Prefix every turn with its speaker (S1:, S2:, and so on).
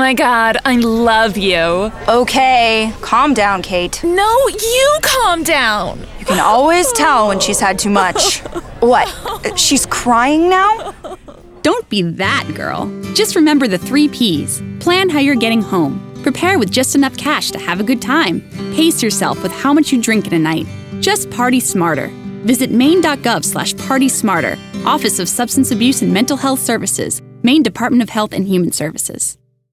S1: my God, I love you.
S2: Okay, calm down, Kate.
S1: No, you calm down.
S2: You can always tell when she's had too much. What? She's crying now?
S3: Don't be that girl. Just remember the 3 Ps. Plan how you're getting home. Prepare with just enough cash to have a good time. Pace yourself with how much you drink in a night. Just party smarter. Visit maine.gov/partysmarter. Office of Substance Abuse and Mental Health Services. Maine Department of Health and Human Services.